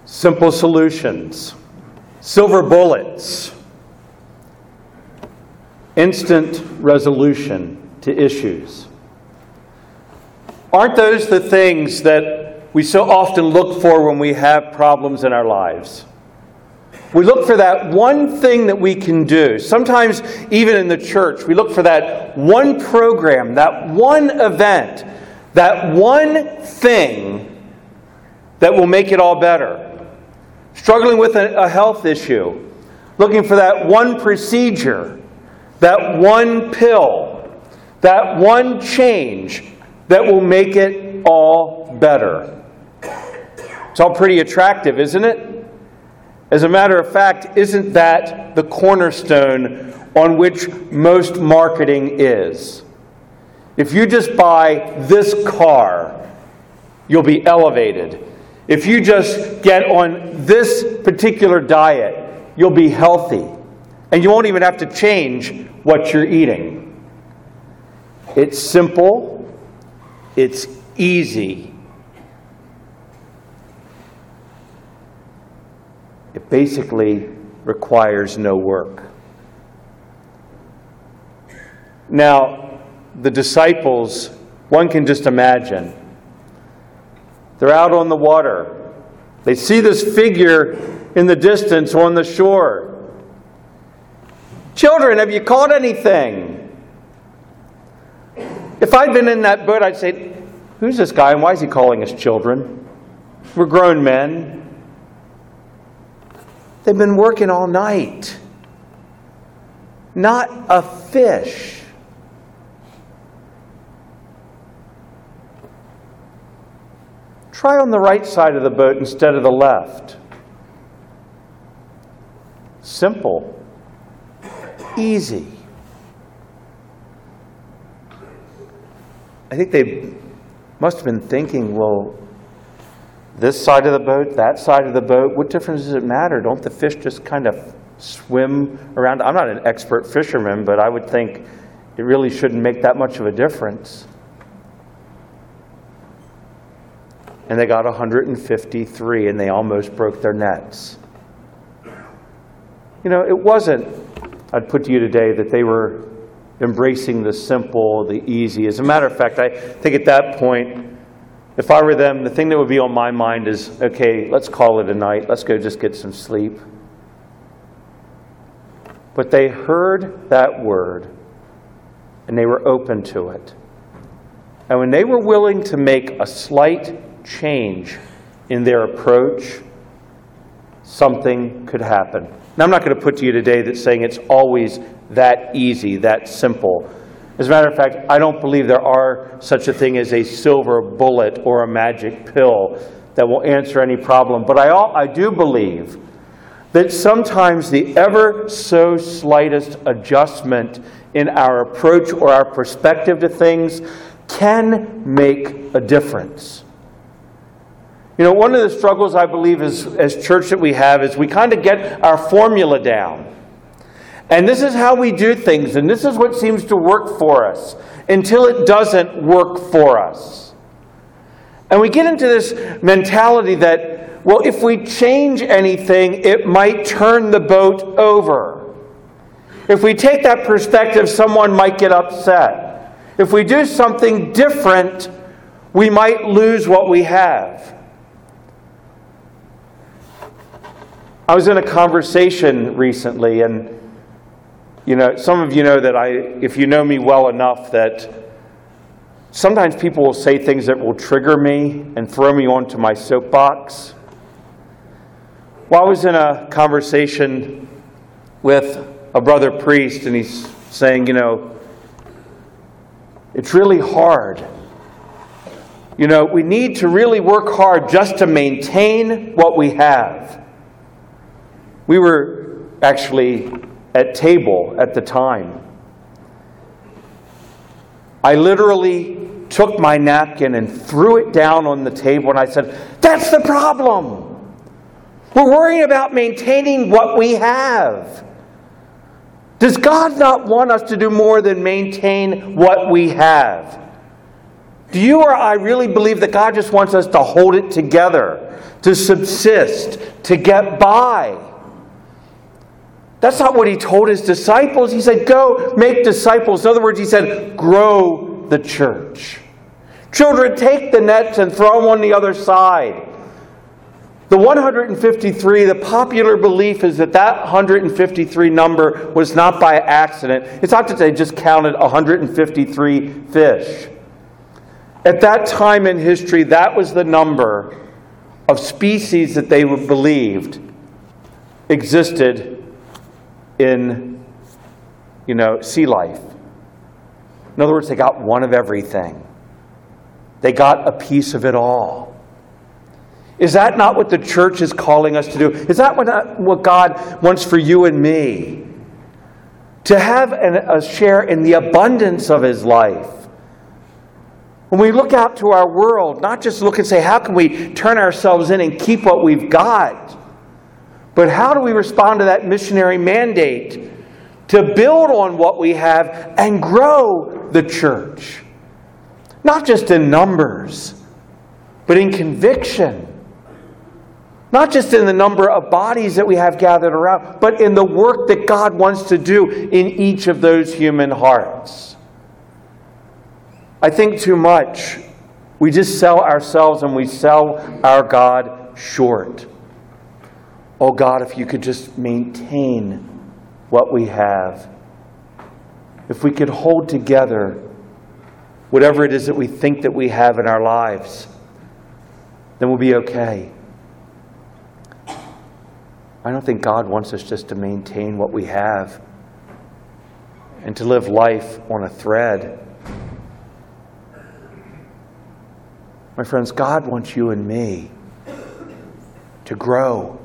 Simple solutions, silver bullets, instant resolution to issues. Aren't those the things that we so often look for when we have problems in our lives? We look for that one thing that we can do. Sometimes, even in the church, we look for that one program, that one event, that one thing that will make it all better. Struggling with a health issue, looking for that one procedure, that one pill, that one change that will make it all better. It's all pretty attractive, isn't it? As a matter of fact, isn't that the cornerstone on which most marketing is? If you just buy this car, you'll be elevated. If you just get on this particular diet, you'll be healthy. And you won't even have to change what you're eating. It's simple. It's easy. It basically requires no work. Now, the disciples, one can just imagine. They're out on the water. They see this figure in the distance on the shore. Children, have you caught anything? If I'd been in that boat, I'd say, who's this guy and why is he calling us children? We're grown men. They've been working all night. Not a fish. Try on the right side of the boat instead of the left. Simple. Easy. I think they must have been thinking, well, this side of the boat, that side of the boat, what difference does it matter? Don't the fish just kind of swim around? I'm not an expert fisherman, but I would think it really shouldn't make that much of a difference. And they got 153, and they almost broke their nets. You know, it wasn't, I'd put to you today, that they were embracing the simple, the easy. As a matter of fact, I think at that point, if I were them, the thing that would be on my mind is, okay, let's call it a night. Let's go just get some sleep. But they heard that word, and they were open to it. And when they were willing to make a slight change in their approach, something could happen. Now, I'm not going to put to you today that saying it's always that easy, that simple. As a matter of fact, I don't believe there are such a thing as a silver bullet or a magic pill that will answer any problem. But I do believe that sometimes the ever so slightest adjustment in our approach or our perspective to things can make a difference. You know, one of the struggles I believe as church that we have is we kind of get our formula down. And this is how we do things, and this is what seems to work for us until it doesn't work for us. And we get into this mentality that, well, if we change anything, it might turn the boat over. If we take that perspective, someone might get upset. If we do something different, we might lose what we have. I was in a conversation recently, and you know, some of you know that if you know me well enough, that sometimes people will say things that will trigger me and throw me onto my soapbox. Well, I was in a conversation with a brother priest, and he's saying, you know, it's really hard. You know, we need to really work hard just to maintain what we have. We were actually at table at the time. I literally took my napkin and threw it down on the table, and I said, that's the problem. We're worrying about maintaining what we have. Does God not want us to do more than maintain what we have? Do you or I really believe that God just wants us to hold it together, to subsist, to get by. That's not what he told his disciples. He said, go make disciples. In other words, he said, grow the church. Children, take the nets and throw them on the other side. The 153, the popular belief is that 153 number was not by accident. It's not that they just counted 153 fish. At that time in history, that was the number of species that they believed existed in, sea life. In other words, they got one of everything. They got a piece of it all. Is that not what the church is calling us to do? Is that what God wants for you and me? To have a share in the abundance of His life. When we look out to our world, not just look and say, how can we turn ourselves in and keep what we've got? But how do we respond to that missionary mandate to build on what we have and grow the church? Not just in numbers, but in conviction. Not just in the number of bodies that we have gathered around, but in the work that God wants to do in each of those human hearts. I think too much we just sell ourselves and we sell our God short. Oh God, if you could just maintain what we have. If we could hold together whatever it is that we think that we have in our lives, then we'll be okay. I don't think God wants us just to maintain what we have and to live life on a thread. My friends, God wants you and me to grow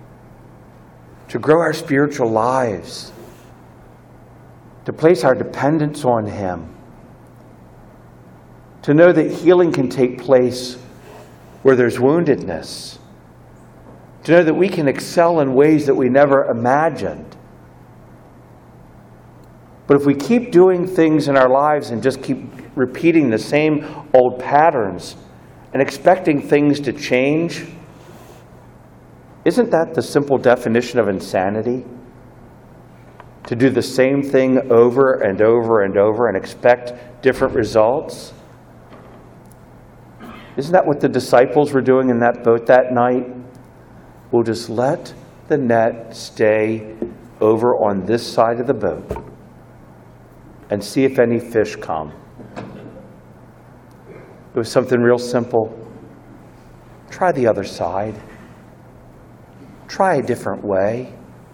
our spiritual lives, to place our dependence on Him, to know that healing can take place where there's woundedness, to know that we can excel in ways that we never imagined. But if we keep doing things in our lives and just keep repeating the same old patterns and expecting things to change, isn't that the simple definition of insanity? To do the same thing over and over and over and expect different results? Isn't that what the disciples were doing in that boat that night? We'll just let the net stay over on this side of the boat and see if any fish come. It was something real simple. Try the other side. Try a different way.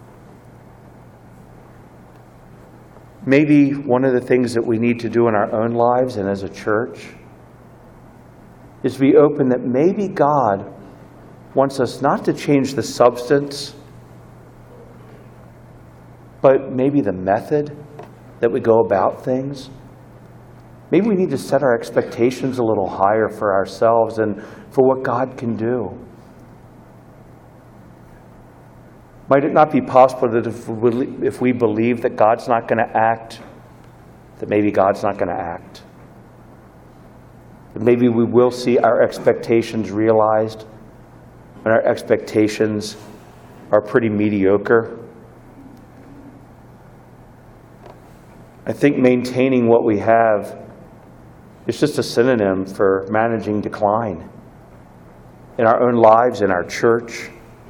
Maybe one of the things that we need to do in our own lives and as a church is to be open that maybe God wants us not to change the substance, but maybe the method that we go about things. Maybe we need to set our expectations a little higher for ourselves and for what God can do. Might it not be possible that if we believe that God's not going to act, that maybe God's not going to act? That maybe we will see our expectations realized when our expectations are pretty mediocre? I think maintaining what we have is just a synonym for managing decline in our own lives, in our church.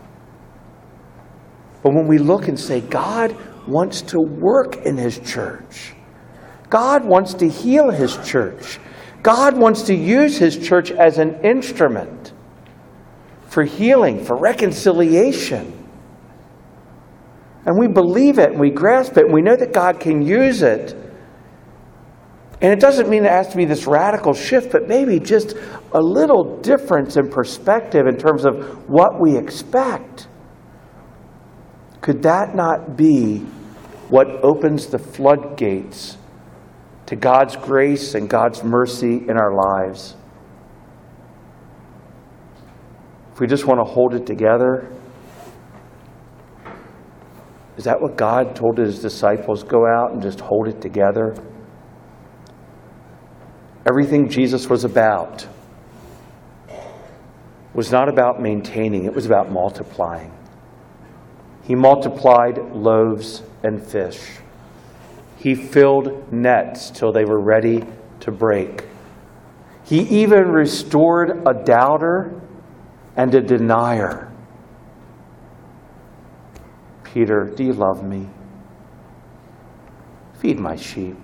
But when we look and say, God wants to work in His church. God wants to heal His church. God wants to use His church as an instrument for healing, for reconciliation. And we believe it, and we grasp it, and we know that God can use it. And it doesn't mean it has to be this radical shift, but maybe just a little difference in perspective in terms of what we expect. Could that not be what opens the floodgates to God's grace and God's mercy in our lives? If we just want to hold it together, is that what God told His disciples? Go out and just hold it together? Everything Jesus was about was not about maintaining, it was about multiplying. He multiplied loaves and fish. He filled nets till they were ready to break. He even restored a doubter and a denier. Peter, do you love me? Feed my sheep.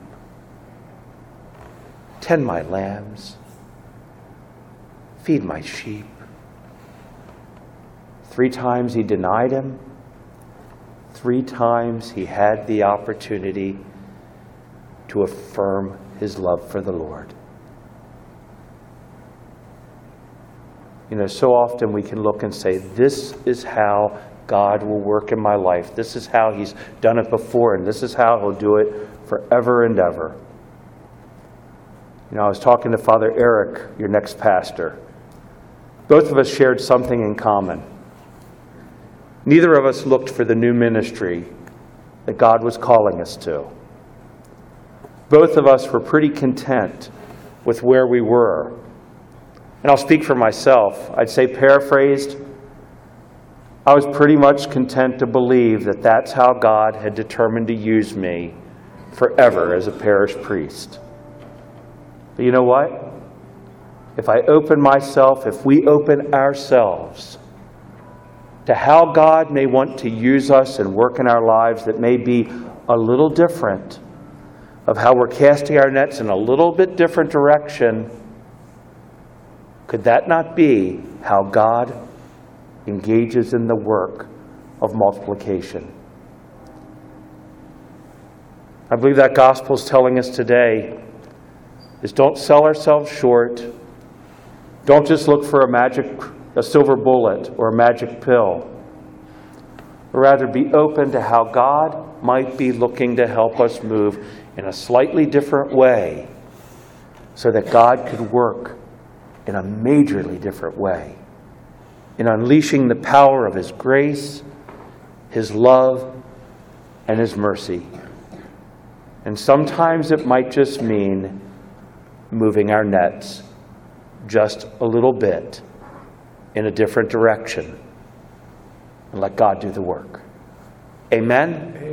Tend my lambs. Feed my sheep. 3 times he denied him. 3 times he had the opportunity to affirm his love for the Lord. You know, so often we can look and say, this is how God will work in my life. This is how he's done it before, and this is how he'll do it forever and ever. You know, I was talking to Father Eric, your next pastor. Both of us shared something in common. Neither of us looked for the new ministry that God was calling us to. Both of us were pretty content with where we were. And I'll speak for myself. I'd say, paraphrased, I was pretty much content to believe that that's how God had determined to use me forever as a parish priest. But you know what? If I open myself, if we open ourselves to how God may want to use us and work in our lives that may be a little different, of how we're casting our nets in a little bit different direction, could that not be how God engages in the work of multiplication? I believe that gospel is telling us today is don't sell ourselves short. Don't just look for a silver bullet or a magic pill. But rather be open to how God might be looking to help us move in a slightly different way so that God could work in a majorly different way in unleashing the power of his grace, his love, and his mercy. And sometimes it might just mean moving our nets just a little bit in a different direction and let God do the work. Amen?